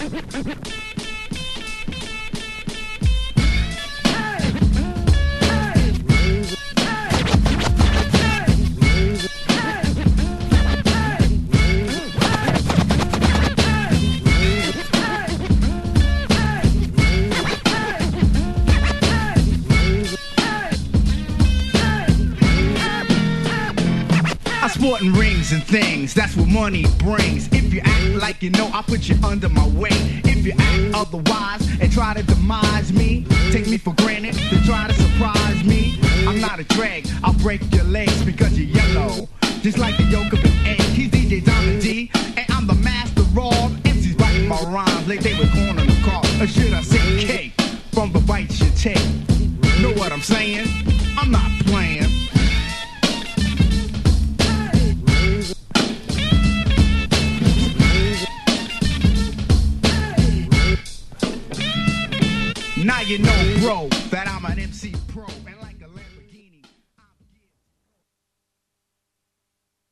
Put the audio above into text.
Sporting rings and things, that's what money brings. If you act like you know, I'll put you under my wing. If you act otherwise and try to demise me, take me for granted, then try to surprise me. I'm not a drag, I'll break your legs because you're yellow, just like the yolk of an egg. He's DJ Donna D, and I'm the master of MCs biting my rhymes like they were corn on the car. Or should I say cake from the bites you take? Know what I'm saying? I'm not playing. Now you know, bro, that I'm an MC.